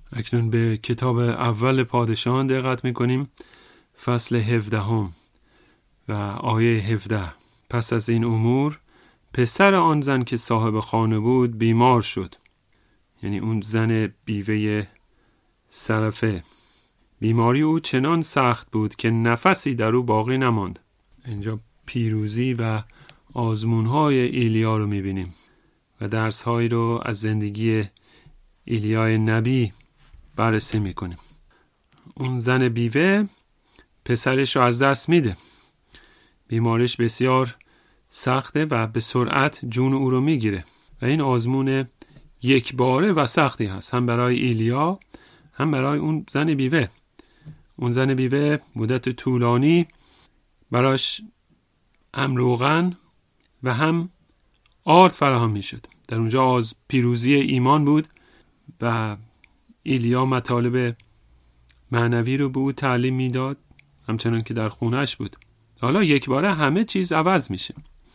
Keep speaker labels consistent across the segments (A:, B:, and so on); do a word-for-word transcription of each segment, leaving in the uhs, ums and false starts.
A: اکنون به کتاب اول پادشاهان دقت میکنیم، فصل هفدهم و آیه هفده. پس از این امور پسر آن زن که صاحب خانه بود بیمار شد، یعنی اون زن بیوه سرفه. بیماری او چنان سخت بود که نفسی در او باقی نماند. اینجا پیروزی و آزمونهای ایلیا رو میبینیم و درسهایی رو از زندگی ایلیای نبی بررسی میکنیم. اون زن بیوه پسرش رو از دست میده. بیماریش بسیار سخته و به سرعت جون او رو میگیره و این آزمون یک باره و سختی هست، هم برای ایلیا هم برای اون زن بیوه. اون زن بیوه مدت طولانی براش هم روغن و هم آرد فراهم میشد. در اونجا از پیروزی ایمان بود و ایلیا مطالب معنوی رو به او تعلیم میداد، همچنان که در خونهش بود. حالا یک باره همه چیز عوض میشه.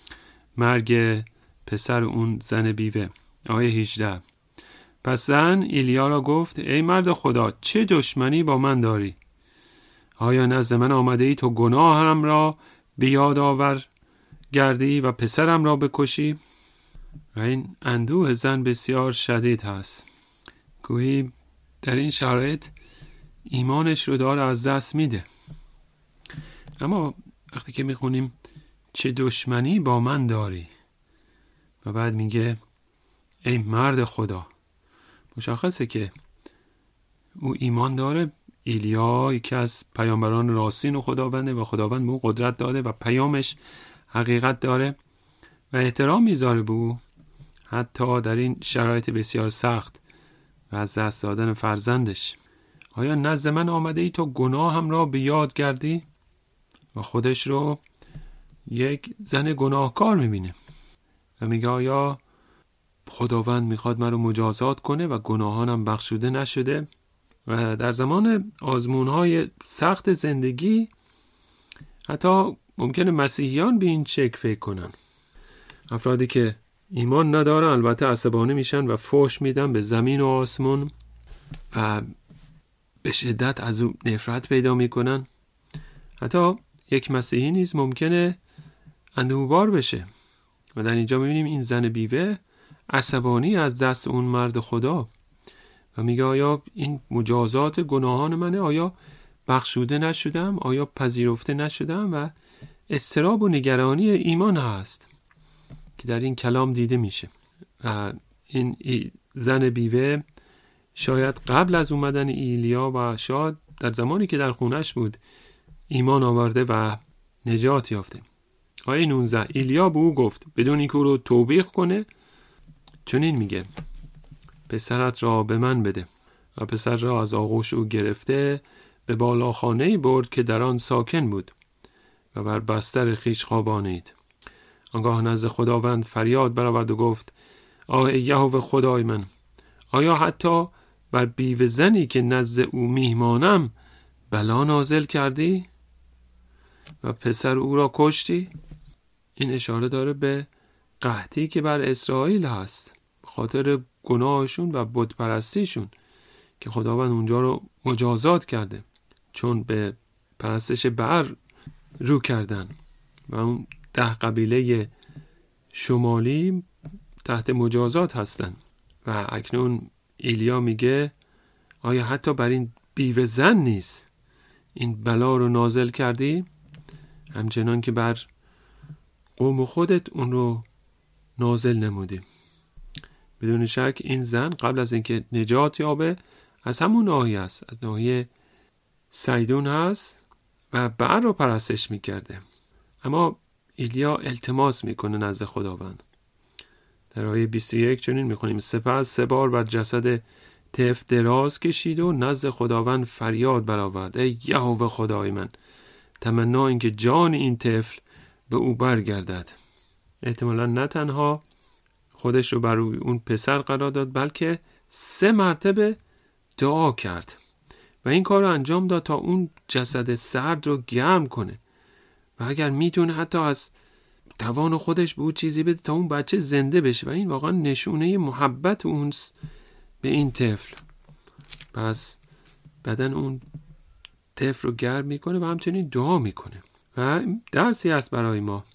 A: مرگ پسر اون زن بیوه. آیه هجده. پس زن ایلیا را گفت ای مرد خدا، چه دشمنی با من داری؟ آیا نزد من آمده ای تو گناهم را به یاد آور گردی و پسرم را بکشی؟ و این اندوه زن بسیار شدید هست. گویی در این شرایط ایمانش رو داره از دست میده. اما وقتی که میخونیم چه دشمنی با من داری و بعد میگه ای مرد خدا، مشخصه که او ایمان داره. ایلیا یکی از پیامبران راستین و خداونده و خداوند به او قدرت داده و پیامش حقیقت داره و احترام میذاره به او، حتی در این شرایط بسیار سخت و از دست دادن فرزندش. آیا نزد من آمده ای تو گناهم را به یاد گردی؟ و خودش رو یک زن گناهکار میبینه و میگه آیا خداوند میخواد من رو مجازات کنه و گناهانم بخشوده نشده؟ و در زمان آزمونهای سخت زندگی حتی ممکنه مسیحیان به این شکل فکر کنن. افرادی که ایمان ندارن البته عصبانی میشن و فحش میدن به زمین و آسمون و به شدت از او نفرت پیدا میکنن. حتی یک مسیحی نیز ممکنه اندوهبار بشه و در اینجا میبینیم این زن بیوه عصبانی از دست اون مرد خدا و میگه آیا این مجازات گناهان منه؟ آیا بخشوده نشدم؟ آیا پذیرفته نشدم؟ و اضطراب و نگرانی ایمان هست که در این کلام دیده میشه. و این زن بیوه شاید قبل از اومدن ایلیا و شاید در زمانی که در خونش بود ایمان آورده و نجات یافته. آیه نوزده. ایلیا به او گفت بدون اینکه او رو توبیخ کنه چنین میگه پسرت را به من بده. و پسر را از آغوش او گرفته به بالاخانه‌ای برد که در آن ساکن بود و بر بستر خویش خوابانید. آنگاه نزد خداوند فریاد برآورد و گفت آه یهوه خدای من، آیا حتی بر بیوه زنی که نزد او میهمانم بلا نازل کردی و پسر او را کشتی؟ این اشاره داره به قحطی که بر اسرائیل هست خاطر گناهشون و بت پرستیشون که خداوند اونجا رو مجازات کرده چون به پرستش بر رو کردن و اون ده قبیله شمالی تحت مجازات هستن. و اکنون ایلیا میگه آیا حتی بر این بیوه زن نیست این بلا رو نازل کردی؟ همچنان که بر قوم خودت اون رو نازل نمودی. بدون شک این زن قبل از اینکه نجات یابه از همون ناحیه است، از ناحیه سیدون هست و بر رو پرستش میکرده. اما ایلیا التماس میکنه نزد خداوند. در آیه بیست و یک چنین میخونیم سپس سه بار بر جسد طفل دراز کشید و نزد خداوند فریاد برآورد ای یهوه خدای من، تمنا اینکه جان این طفل به او برگردد. احتمالا نه تنها خودش رو بر اون پسر قرار داد بلکه سه مرتبه دعا کرد و این کار رو انجام داد تا اون جسد سرد رو گرم کنه و اگر میتونه حتی از توان خودش به اون چیزی بده تا اون بچه زنده بشه و این واقعا نشونه محبت اون به این طفل. پس بدن اون طفل رو گرم میکنه و همچنین دعا میکنه و درسی هست برای ما.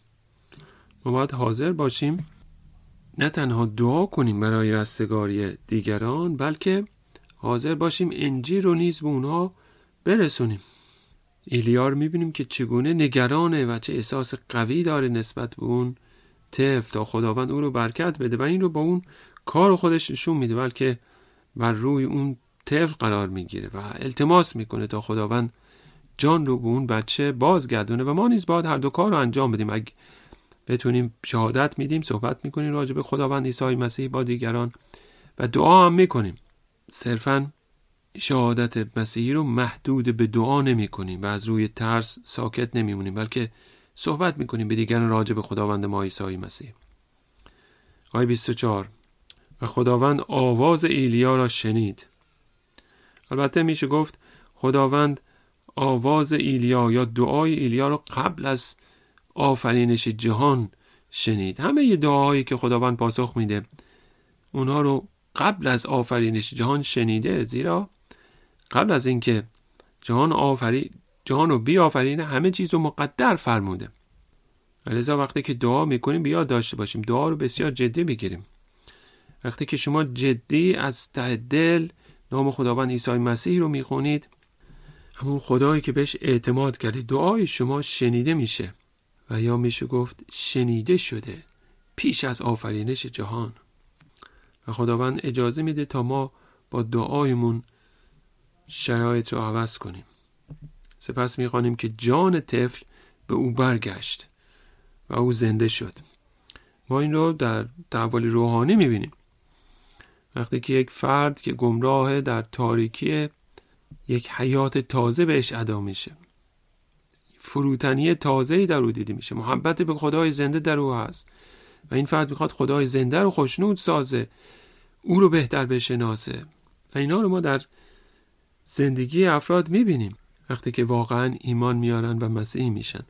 A: ما باید حاضر باشیم نه تنها دعا کنیم برای رستگاری دیگران، بلکه حاضر باشیم انجیل رو نیز به اونها برسونیم. ایلیا رو میبینیم که چگونه نگرانه و چه احساس قوی داره نسبت به اون طفل تا خداوند او رو برکت بده و این رو با اون کار خودش نشون میده، بلکه بر روی اون طفل قرار میگیره و التماس میکنه تا خداوند جان رو به اون بچه بازگردونه. و ما نیز باید هر دو کار رو انجام بدیم. اگه بتونیم شهادت میدیم، صحبت میکنیم راجع به خداوند عیسی مسیح با دیگران و دعا هم میکنیم. صرفاً شهادت مسیحی رو محدود به دعا نمی کنیم و از روی ترس ساکت نمیمونیم، بلکه صحبت میکنیم به دیگران راجع به خداوند ما عیسی مسیح. آیه بیست و چهار: و خداوند آواز ایلیا را شنید. البته میشه گفت خداوند آواز ایلیا یا دعای ایلیا را قبل از آفرینش جهان شنید. همه ی دعاهایی که خداوند پاسخ میده اونها رو قبل از آفرینش جهان شنیده، زیرا قبل از اینکه جهان آفری جهان رو بیافرینه همه چیز رو مقدر فرموده. لذا وقتی که دعا میکنیم بیاد داشته باشیم دعا رو بسیار جدی بگیریم. وقتی که شما جدی از ته دل نام خداوند عیسی مسیح رو میخونید، همون خدایی که بهش اعتماد کردید، دعای شما شنیده میشه و یا میشه گفت شنیده شده پیش از آفرینش جهان. و خداوند اجازه میده تا ما با دعایمون شرایط رو عوض کنیم. سپس میخوانیم که جان طفل به او برگشت و او زنده شد. ما این رو در تحول روحانی میبینیم. وقتی که یک فرد که گمراه در تاریکی، یک حیات تازه بهش عطا میشه، فروتنی تازه‌ای در او دیده میشه، محبت به خدای زنده در او هست و این فرد میخواد خدای زنده رو خوشنود سازه، او رو بهتر بشناسه. و اینا رو ما در زندگی افراد میبینیم وقتی که واقعا ایمان میارن و مسیحی میشن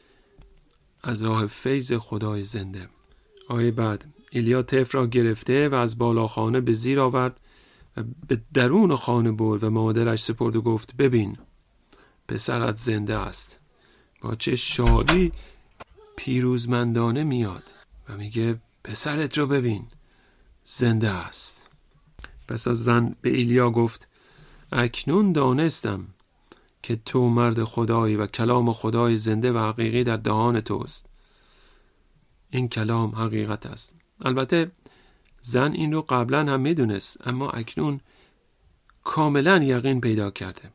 A: از راه فیض خدای زنده. آیه بعد: ایلیا طفل را گرفته و از بالا خانه به زیر آورد و به درون خانه برد و مادرش سپرد و گفت ببین پسرت زنده است. با چه شادی پیروزمندانه میاد و میگه پسرت رو ببین زنده است. پس از زن به ایلیا گفت اکنون دانستم که تو مرد خدایی و کلام خدای زنده و حقیقی در دهان توست. این کلام حقیقت است. البته زن این رو قبلا هم میدونست، اما اکنون کاملا یقین پیدا کرده.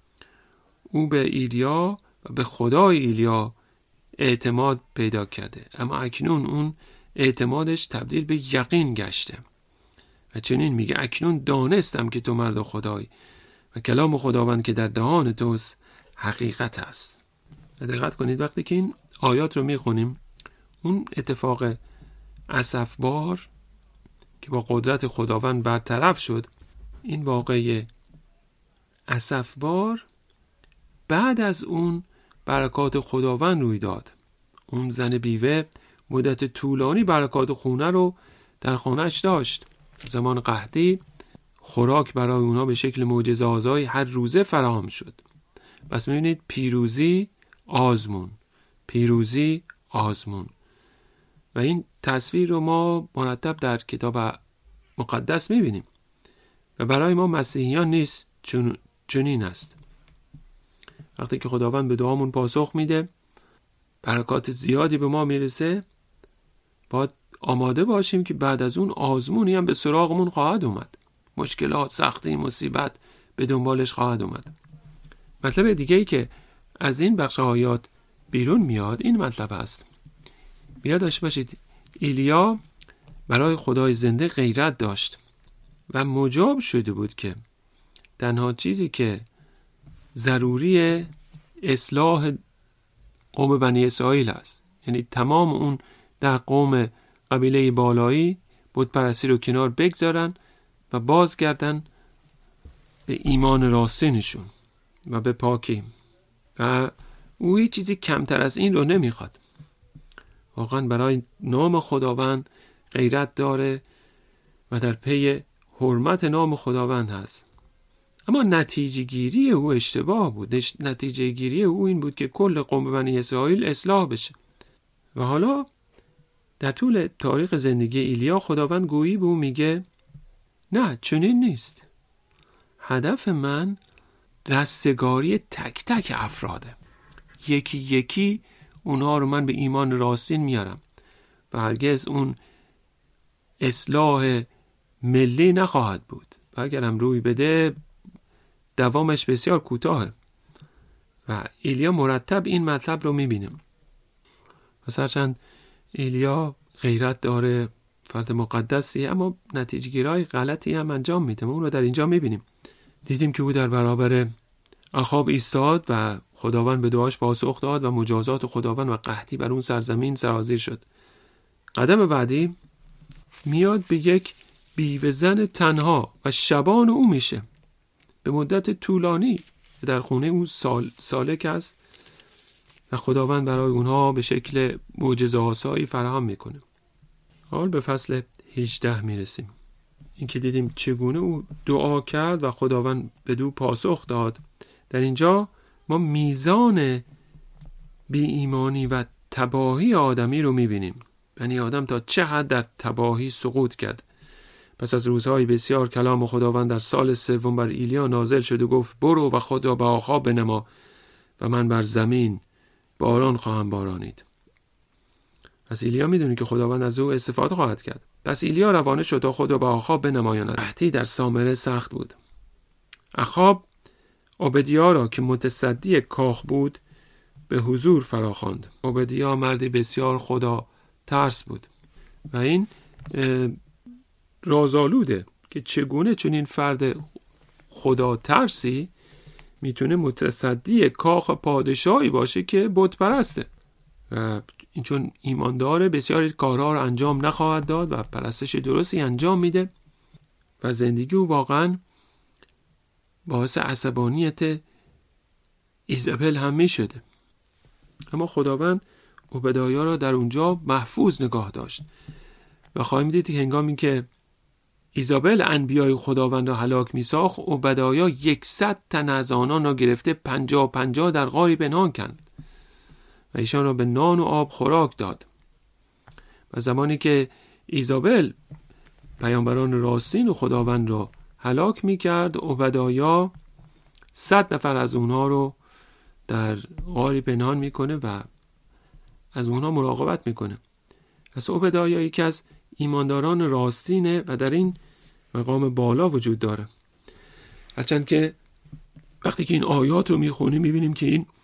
A: او به ایلیا و به خدای ایلیا اعتماد پیدا کرده، اما اکنون اون اعتمادش تبدیل به یقین گشته و چنین میگه اکنون دانستم که تو مرد خدایی و کلام خداوند که در دهان توست حقیقت است. دقت کنید وقتی که این آیات رو میخونیم، اون اتفاق اسفبار که با قدرت خداوند برطرف شد، این واقعه اسفبار بعد از اون برکات خداوند روی داد. اون زن بیوه مدت طولانی برکات خونه رو در خانهش داشت. زمان قحطی خوراک برای اونا به شکل معجزه‌آسایی هر روزه فراهم شد. پس می‌بینید پیروزی آزمون، پیروزی آزمون. و این تصویر رو ما مرتب در کتاب مقدس می‌بینیم و برای ما مسیحیان نیست چون چنین است. وقتی که خداوند به دعامون پاسخ میده، برکات زیادی به ما میرسه، باید آماده باشیم که بعد از اون آزمونی هم به سراغمون خواهد اومد. مشکلات، سختی، مصیبت به دنبالش خواهد اومد. مطلب دیگه ای که از این بخش آیات بیرون میاد این مطلب است. بیاد داشته باشید ایلیا برای خدای زنده غیرت داشت و مجاب شده بود که تنها چیزی که ضروری اصلاح قوم بنی اسرائیل است، یعنی تمام اون ده قوم قبیله بالایی بت پرستی رو کنار بگذارن و بازگردن به ایمان راستینشون و به پاکی. و او هیچ چیزی کمتر از این رو نمیخواد. واقعا برای نام خداوند غیرت داره و در پی حرمت نام خداوند هست. اما نتیجه گیری او اشتباه بود. نتیجه گیری او این بود که کل قوم بنی اسرائیل اصلاح بشه. و حالا در طول تاریخ زندگی ایلیا خداوند گویی به او میگه نه، چنین نیست. هدف من رستگاری تک تک افراده. یکی یکی اونها رو من به ایمان راستین میارم و هرگز اون اصلاح ملی نخواهد بود و اگرم روی بده دوامش بسیار کوتاهه. و ایلیا مرتب این مطلب رو میبینیم. مثلا چند ایلیا غیرت داره، فرد مقدسی، اما نتیجه گیرای غلطی هم انجام میده. ما اون رو در اینجا میبینیم. دیدیم که او در برابر اخاب ایستاد و خداوند به دعاش پاسخ داد و مجازات خداوند و قحطی بر اون سرزمین سرازیر شد. قدم بعدی میاد به یک بیوه زن تنها و شبان او میشه به مدت طولانی در خونه او سال سالک است و خداوند برای اونها به شکل معجزه‌آسایی فراهم میکنه. حال به فصل هجده میرسیم. این که دیدیم چگونه او دعا کرد و خداوند بدو پاسخ داد. در اینجا ما میزان بی ایمانی و تباهی آدمی رو میبینیم. بنی آدم تا چه حد در تباهی سقوط کرد. پس از روزهای بسیار کلام خداوند در سال سوم بر ایلیا نازل شد و گفت برو و خدا به آخاب بنما و من بر زمین باران خواهم بارانید. پس ایلیا میدونی که خداوند از او استفاده خواهد کرد. پس ایلیا روانه شد تا خدا به آخاب بنمایاند. قحطی در سامره سخت بود. آخاب عبدیا را که متصدی کاخ بود به حضور فراخواند. عبدیا مردی بسیار خدا ترس بود و این رازآلوده که چگونه چون این فرد خدا ترسی میتونه متصدی کاخ پادشاهی باشه که بت پرسته و این چون ایمانداره بسیاری کارها رو انجام نخواهد داد و پرستش درستی انجام میده و زندگی او واقعا باعث عصبانیت ایزابل هم میشده. اما خداوند عبدیا را در اونجا محفوظ نگاه داشت و خواهیم دید که هنگامی که ایزابل انبیای خداوند را هلاک میساخت، عبدیا یکصد تن از آنان را گرفته پنجاه پنجاه در غاری پنهان کرد و ایشان را به نان و آب خوراک داد. و زمانی که ایزابل پیامبران راستین و خداوند را هلاک میکرد، عبدیا صد نفر از اونها رو در غاری پنهان میکنه و از اونها مراقبت میکنه. پس عبدیا یکی از ایمانداران راستینه و در این مقام بالا وجود داره. هرچند که وقتی که این آیات رو میخونیم میبینیم که این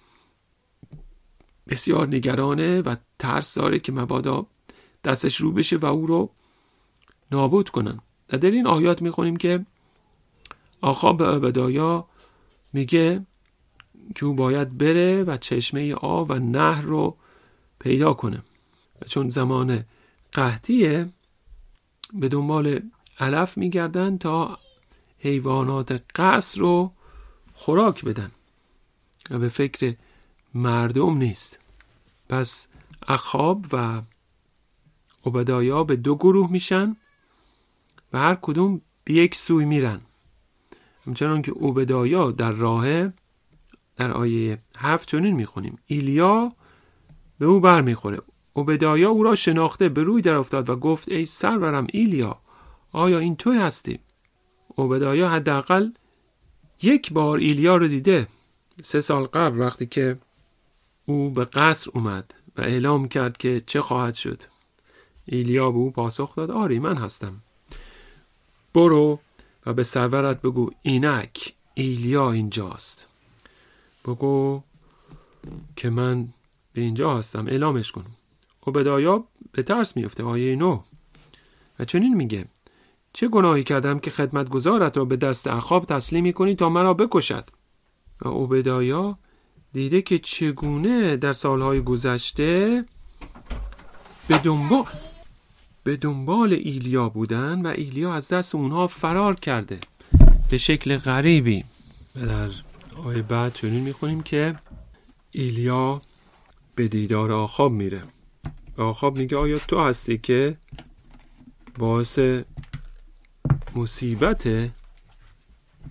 A: بسیار نگرانه و ترس داره که مبادا دستش رو بشه و او رو نابود کنن. در این آیات میخونیم که آخاب به عبدیا میگه که او باید بره و چشمه آب و نهر رو پیدا کنه و چون زمان قحطیه به دنبال علف میگردن تا حیوانات قصر رو خوراک بدن و به فکر مردم نیست. پس آخاب و عبدیا به دو گروه میشن و هر کدوم به یک سوی میرن. همچنان که عبدیا در راه در آیه هفت چنین میخونیم ایلیا به او بر میخوره. عبدیا او را شناخته به روی در افتاد و گفت ای سرورم ایلیا، آیا این توی هستی؟ عبدیا حداقل یک بار ایلیا رو دیده، سه سال قبل وقتی که او به قصر اومد و اعلام کرد که چه خواهد شد. ایلیا به او پاسخ داد آری من هستم، برو و به سرورت بگو اینک ایلیا اینجاست، بگو که من به اینجا هستم، اعلامش کنم. عبدیا به ترس میفته. آیه نو و چنین میگه چه گناهی کردم که خدمتگزارت را به دست آخاب تسلیم میکنی تا مرا بکشد؟ و عبدیا دیده که چگونه در سالهای گذشته به دنبال به دنبال ایلیا بودن و ایلیا از دست اونها فرار کرده به شکل غریبی. و در آیه بعد چنین میخونیم که ایلیا به دیدار آخاب میره و آخاب میگه آیا تو هستی که باعث مصیبت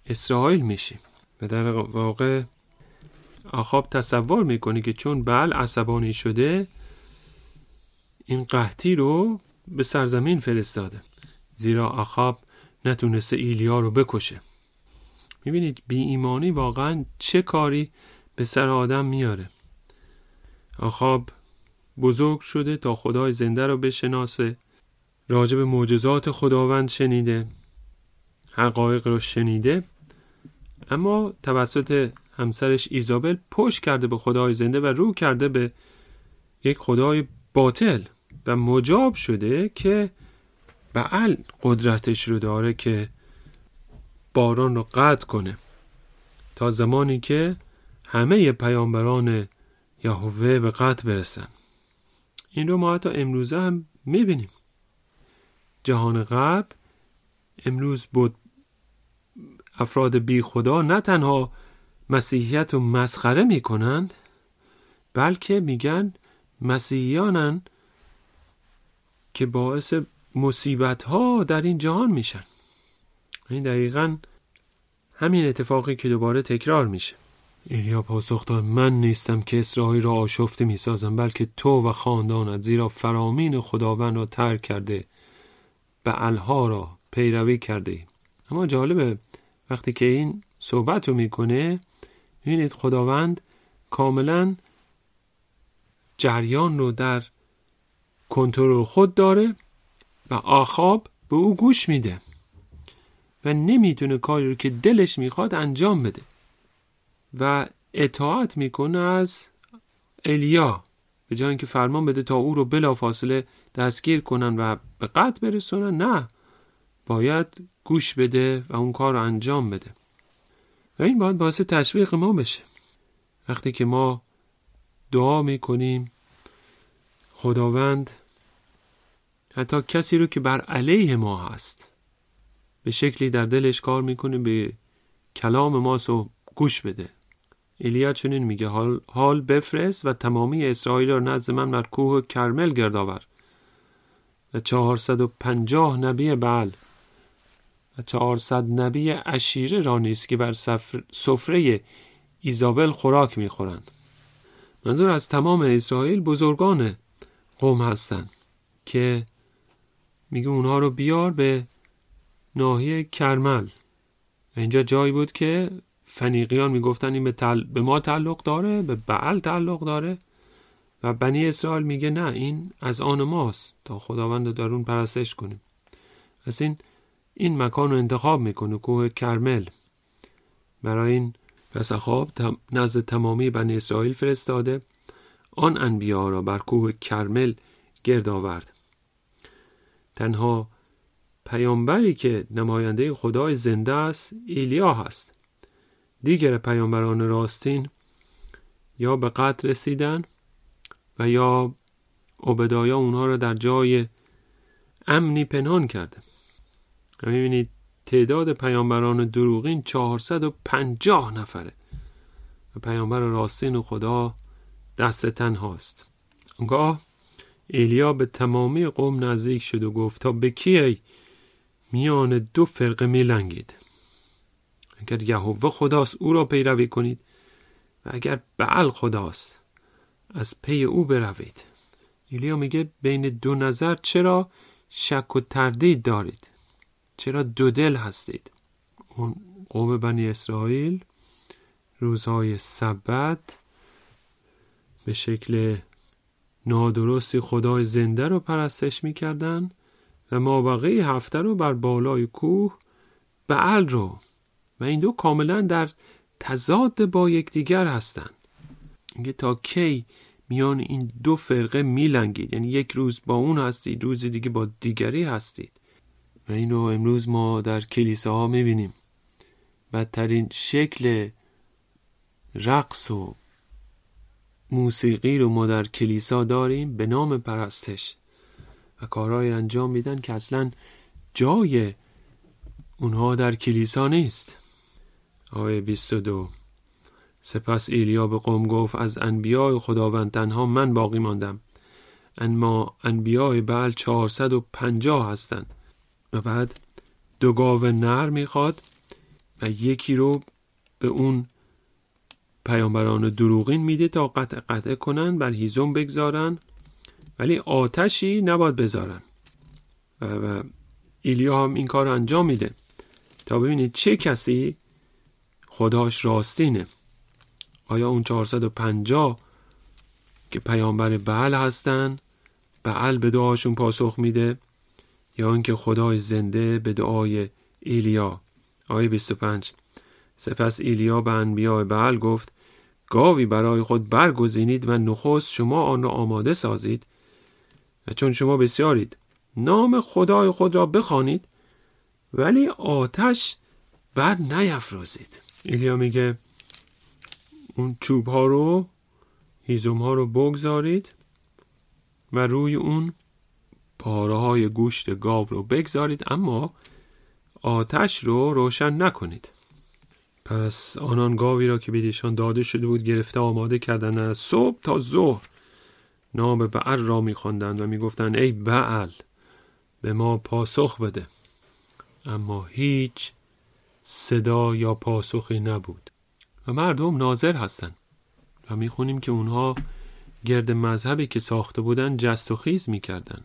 A: اسرائیل میشیم. و در واقع آخاب تصور میکنه که چون بعل عصبانی شده این قحطی رو به سرزمین فرستاده، زیرا آخاب نتونسته ایلیا رو بکشه. میبینید بی ایمانی واقعا چه کاری به سر آدم میاره. آخاب بزرگ شده تا خدای زنده رو بشناسه، راجع به معجزات خداوند شنیده، حقایق رو شنیده، اما توسط همسرش ایزابل پشت کرده به خدای زنده و رو کرده به یک خدای باطل و مجاب شده که بعل قدرتش رو داره که باران رو قطع کنه، تا زمانی که همه پیامبران یهوه به قطع برسن. این رو ما حتی امروزه هم میبینیم. جهان غرب امروز بود افراد بی خدا نه تنها مسیحیت رو مسخره میکنند، بلکه میگن مسیحیانن که باعث مصیبت ها در این جهان میشن. این دقیقاً همین اتفاقی که دوباره تکرار میشه. ایلیا پاسخ داد: من نیستم که اسرائیل را آشفته میسازم، بلکه تو و خاندانت، زیرا فرامین خداوند را ترک کرده، بعلها را پیروی کرده. اما جالبه وقتی که این صحبت رو میکنه میبینید خداوند کاملا جریان رو در کنترل خود داره و آخاب به او گوش میده و نمیتونه کاری رو که دلش میخواد انجام بده و اطاعت میکنه از ایلیا، به جای اینکه فرمان بده تا او رو بلافاصله دستگیر کنن و به قتل برسونن، نه، باید گوش بده و اون کار رو انجام بده. و این باید باعث تشویق ما بشه. وقتی که ما دعا میکنیم خداوند حتی کسی رو که بر علیه ما هست به شکلی در دلش کار میکنه به کلام ما سو گوش بده. ایلیا چنین میگه: حال, حال بفرست و تمامی اسرائیل را نزد من بر کوه کرمل گرد آور و چهارصد و پنجاه نبی بعل و چهارصد نبی عشیره را نیز که بر سفره ایزابل خوراک میخورند. منظور از تمام اسرائیل بزرگان قوم هستند که میگه اونها رو بیار به ناحیه کرمل. و اینجا جایی بود که فنیقیان میگفتن این به, تل... به ما تعلق داره، به بعل تعلق داره، و بنی اسرائیل میگه نه، این از آن ماست تا خداوند رو در اون پرستش کنیم. از این این مکان رو انتخاب میکنه، کوه کرمل. برای این پس آخاب تم... نزد تمامی بنی اسرائیل فرستاده، آن انبیا را بر کوه کرمل گرد آورد. تنها پیامبری که نماینده خدای زنده است ایلیا هست. دیگر پیامبران راستین یا به قتل رسیدن و یا عبدایا اونها را در جای امنی پنهان کرده. می‌بینید تعداد پیامبران دروغین چهارصد و پنجاه نفره و پیامبر راستین و خدا دست تنهاست. اونگاه ایلیا به تمامی قوم نزدیک شد و گفت: تا به کی میان دو فرقه میلنگید؟ اگر یهوه خداست او را پیروی کنید و اگر بعل خداست از پی او بروید. ایلیا میگه بین دو نظر چرا شک و تردید دارید؟ چرا دو دل هستید؟ اون قوم بنی اسرائیل روزهای سبت به شکل نادرستی خدای زنده رو پرستش میکردن و مابقی هفته رو بر بالای کوه بعل رو، و این دو کاملا در تضاد با یکدیگر هستن. اینکه تا کی میان این دو فرقه میلنگید؟ یعنی یک روز با اون هستید، روز دیگه با دیگری هستید. و این رو امروز ما در کلیساها میبینیم. بدترین شکل رقص و موسیقی رو ما در کلیسا داریم به نام پرستش و کارهای انجام میدن که اصلا جای اونها در کلیسا نیست. آیه بیست و دو: سپس ایلیا به قوم گفت: از انبیاء خداوند تنها من باقی ماندم، اما انبیاء بعل چهارصد و پنجاه هستند. و بعد دو گاو نر میخواد و یکی رو به اون پیامبران دروغین میده تا قطع قطع کنن، بر هیزم بگذارن، ولی آتشی نباید بذارن. و, و ایلیا هم این کار رو انجام میده تا ببینید چه کسی خداش راستینه. آیا اون چهارصد و پنجاه که پیامبر بعل هستن، بعل به دعاشون پاسخ میده، یا اینکه خدای زنده به دعای ایلیا؟ آیه بیست و پنج: سپس ایلیا به انبیاء بعل گفت: گاوی برای خود برگزینید و نخست شما آن را آماده سازید و چون شما بسیارید نام خدای خود را بخوانید، ولی آتش بر نیفروزید. ایلیا میگه اون چوب ها رو، هیزم ها رو بگذارید و روی اون پاره های گوشت گاو رو بگذارید، اما آتش رو روشن نکنید. پس آنان گاوی را که بیدیشان داده شده بود گرفته آماده کردند، از صبح تا ظهر نام بعل را می‌خواندند و میگفتند ای بعل به ما پاسخ بده. اما هیچ صدا یا پاسخی نبود و مردم ناظر هستند و میخونیم که اونها گرد مذهبی که ساخته بودن جست و خیز میکردن.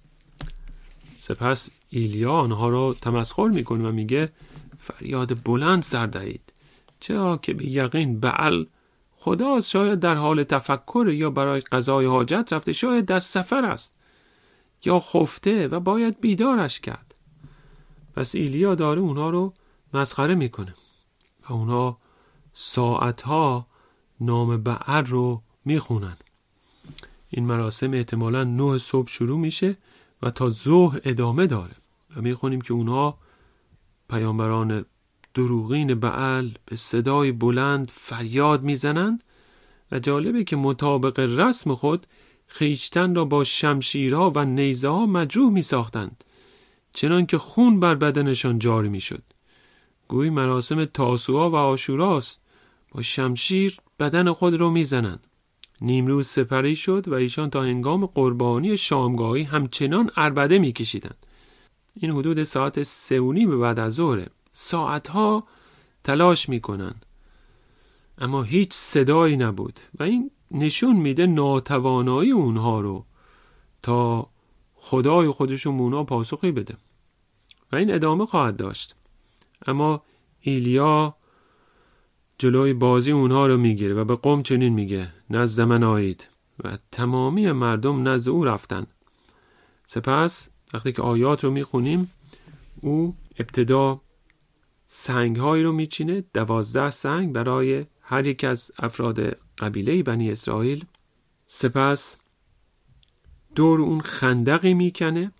A: سپس ایلیا آنها را تمسخر میکنه و میگه فریاد بلند سر دهید، چرا که به یقین بعل خداست. شاید در حال تفکر یا برای قضای حاجت رفته، شاید در سفر است یا خفته و باید بیدارش کرد. پس ایلیا داره اونها رو مسخره میکنه و اونها ساعتها نام بعل رو میخونن. این مراسم احتمالاً نه صبح شروع میشه و تا ظهر ادامه داره و میخونیم که اونها پیامبران دروغین بعل به صدای بلند فریاد میزنند و جالبه که مطابق رسم خود خیشتن را با شمشیرها و نیزه ها مجروح میساختند، چنان که خون بر بدنشان جاری میشد. گویی مراسم تاسوعا و عاشوراست، با شمشیر بدن خود رو میزنند. نیمروز سپری شد و ایشان تا هنگام قربانی شامگاهی همچنان عربده میکشیدند. این حدود ساعت سه و نیم بعد از ظهر. ساعتها تلاش میکنن اما هیچ صدایی نبود و این نشون میده ناتوانایی اونها رو تا خدای خودشون به اونها پاسخی بده و این ادامه خواهد داشت. اما ایلیا جلوی بازی اونها رو میگیره و به قوم چنین میگه نزد من آیید و تمامی مردم نزد او رفتن. سپس وقتی که آیات رو میخونیم او ابتدا سنگ هایی رو میچینه، دوازده سنگ برای هر یک از افراد قبیله بنی اسرائیل. سپس دور اون خندقی میکنه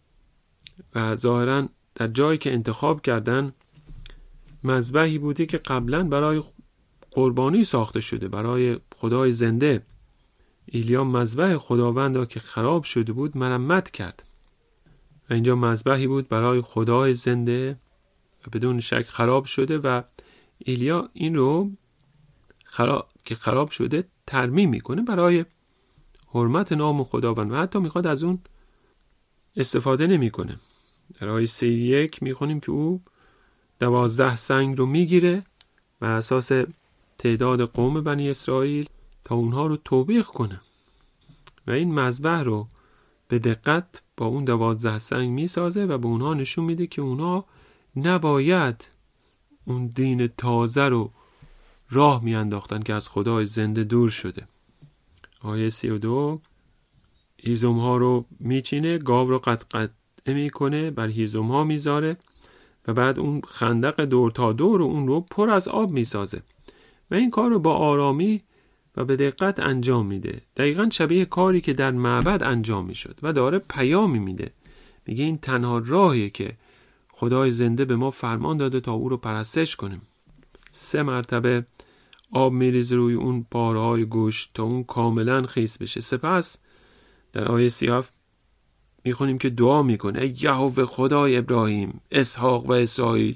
A: و ظاهرا در جایی که انتخاب کردن مذبحی بوده که قبلا برای قربانی ساخته شده، برای خدای زنده. ایلیا مذبح خداوند که خراب شده بود مرمت کرد و اینجا مذبحی بود برای خدای زنده و بدون شک خراب شده و ایلیا این رو خراب که خراب شده ترمیم میکنه برای حرمت نام خداوند و حتی میخواد از اون استفاده نمیکنه. در آیه سی و یک میخونیم که او دوازده سنگ رو میگیره بر اساس تعداد قوم بنی اسرائیل تا اونها رو توبیخ کنه و این مذبح رو به دقت با اون دوازده سنگ میسازه و به اونها نشون میده که اونها نباید اون دین تازه رو راه میانداختن که از خدای زنده دور شده. آیه سی و دو هیزم ها رو میچینه، گاو رو قطع قطع میکنه، بر هیزم ها میذاره و بعد اون خندق دور تا دور اون رو پر از آب میسازه و این کار رو با آرامی و به دقت انجام میده. دقیقاً شبیه کاری که در معبد انجام میشد و داره پیامی میده. میگه این تنها راهیه که خدای زنده به ما فرمان داده تا او رو پرستش کنیم. سه مرتبه آب میریزه روی اون پاره‌های گوشت تا اون کاملا خیس بشه. سپس در آیه سی و هفت میخونیم که دعا میکنه ای یهوه خدای ابراهیم، اسحاق و اسرائیل،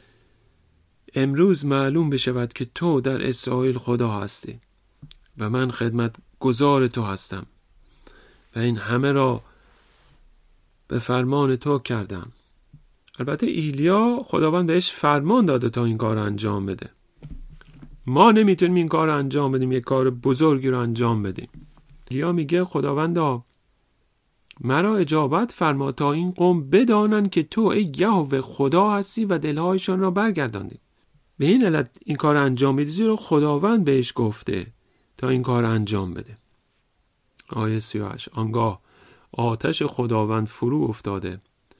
A: امروز معلوم بشود که تو در اسرائیل خدا هستی و من خدمت گزار تو هستم و این همه را به فرمان تو کردم. البته ایلیا خداوند بهش فرمان داده تا این کار انجام بده. ما نمیتونیم این کار انجام بدیم، یک کار بزرگی رو انجام بدیم. ایلیا میگه خداوندا مرا اجابت فرما تا این قوم بدانن که تو ای یهوه خدا هستی و دلهایشان را برگرداندی. به این علت این کار انجام میدی زیرا خداوند بهش گفته تا این کار انجام بده. آیه سی و هشت آنگاه آتش خداوند فرو افتاده،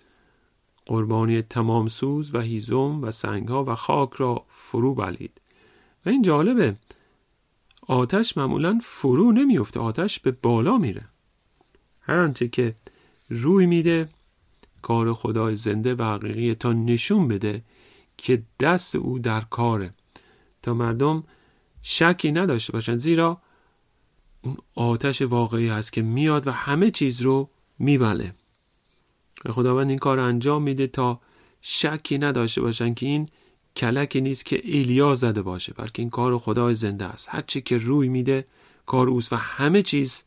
A: قربانی تمام سوز و هیزم و سنگها و خاک را فرو بلعید. و این جالبه، آتش معمولا فرو نمیفته، آتش به بالا میره. هر آنچه که روی میده کار خدای زنده و حقیقی تا نشون بده که دست او در کاره، تا مردم شکی نداشته باشن، زیرا اون آتش واقعی هست که میاد و همه چیز رو میبله. خداوند این کار انجام میده تا شکی نداشته باشن که این کلکی نیست که ایلیا زده باشه، بلکه این کار خدای زنده است. هر چی که روی میده کار اوست و همه چیز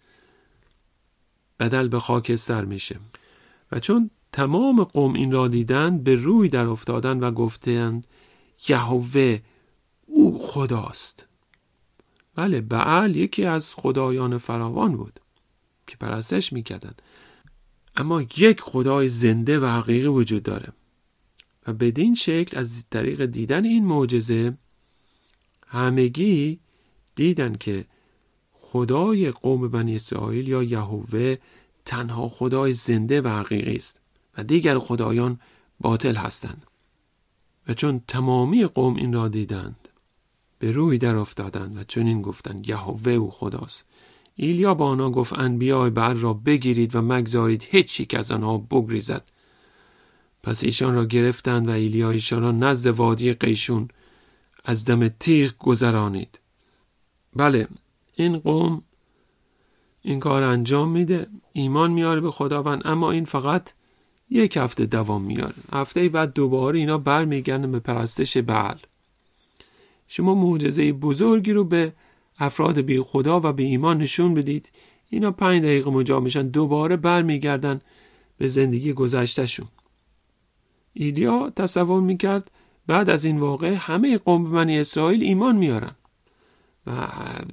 A: بدل به خاکستر میشه. و چون تمام قوم این را دیدن به روی در افتادن و گفتند یهوه او خداست. بله، بعل یکی از خدایان فراوان بود که پرستش میکردن، اما یک خدای زنده و حقیقی وجود داره. و بدین شکل از طریق دیدن این معجزه همگی دیدن که خدای قوم بنی اسرائیل یا یهوه تنها خدای زنده و حقیقی است و دیگر خدایان باطل هستند. و چون تمامی قوم این را دیدند به روی در افتادند و چنین گفتند یهوه او خداست. ایلیا با آنها گفت انبیاء بعل را بگیرید و مگذارید هیچ یک از آنها بگریزد. پس ایشان را گرفتند و ایلیا ایشان را نزد وادی قیشون از دم تیغ گذرانید. بله، این قوم این کار انجام میده، ایمان میاره به خداوند، اما این فقط یک هفته دوام میاره. هفته بعد دوباره اینا برمیگردن به پرستش بعل. شما معجزه بزرگی رو به افراد بی خدا و به ایمان نشون بدید، اینا پنج دقیقه مجاب میشن، دوباره برمیگردن به زندگی گذشتهشون. ایلیا تصور میکرد بعد از این واقعه همه قوم بنی اسرائیل ایمان میارن و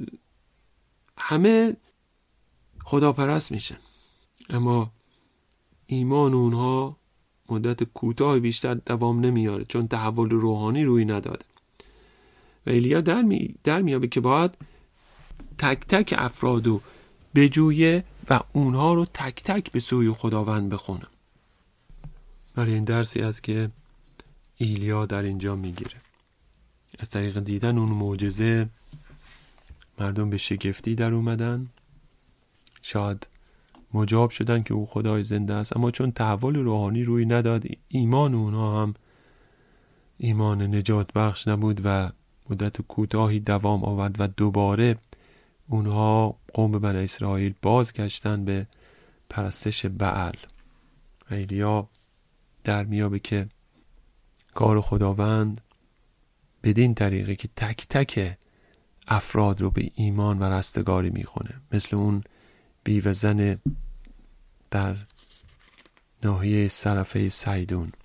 A: همه خداپرست میشن، اما ایمان اونها مدت کوتاه بیشتر دوام نمیاره چون تحول روحانی روی نداده. و ایلیا در می در میابه که باید تک تک افرادو بجویه و اونها رو تک تک به سوی خداوند بخونه. ولی این درسی است که ایلیا در اینجا میگیره. از طریق دیدن اون معجزه مردم به شگفتی در اومدن، شاید مجاب شدن که او خدای زنده است، اما چون تحول روحانی روی نداد ایمان اونها هم ایمان نجات بخش نبود و مدت کوتاهی دوام آورد و دوباره اونها قوم بنی اسرائیل بازگشتن به پرستش بعل. و ایلیا در میابه که کار خداوند بدین طریقه که تک تک افراد رو به ایمان و رستگاری میخونه، مثل اون بیوه زن در ناحیه صرفه سیدون